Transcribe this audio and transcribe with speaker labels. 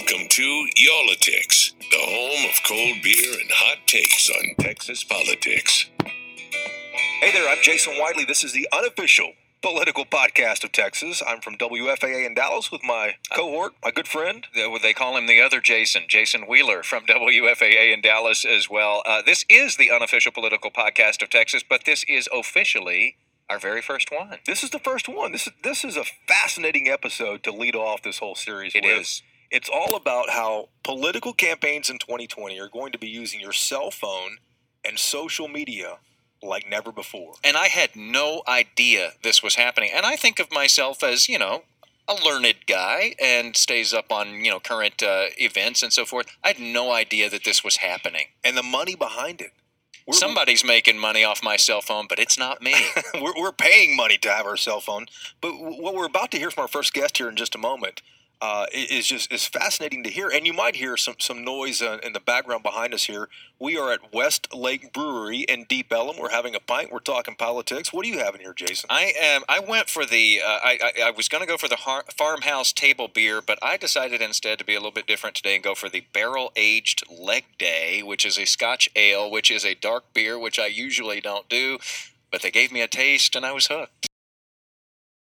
Speaker 1: Welcome to Y'all-itics, the home of cold beer and hot takes on Texas politics.
Speaker 2: Hey there, I'm Jason Wiley. This is the unofficial political podcast of Texas. I'm from WFAA in Dallas with my cohort, my good friend.
Speaker 3: They call him the other Jason Wheeler from WFAA in Dallas as well. This is the unofficial political podcast of Texas, but this is officially our very first one.
Speaker 2: This is the first one. This is a fascinating episode to lead off this whole series with.
Speaker 3: It is.
Speaker 2: It's all about how political campaigns in 2020 are going to be using your cell phone and social media like never before.
Speaker 3: And I had no idea this was happening. And I think of myself as, a learned guy and stays up on, current events and so forth. I had no idea that this was happening.
Speaker 2: And the money behind it.
Speaker 3: Somebody's making money off my cell phone, but it's not me.
Speaker 2: We're paying money to have our cell phone. But what we're about to hear from our first guest here in just a moment is fascinating to hear. And you might hear some noise in the background behind us here. We are at West Lake Brewery in Deep Ellum. We're having a pint. We're talking politics. What are you having here, Jason?
Speaker 3: I went for the I was going to go for the farmhouse table beer, but I decided instead to be a little bit different today and go for the barrel-aged Leg Day, which is a Scotch ale, which is a dark beer, which I usually don't do. But they gave me a taste, and I was hooked.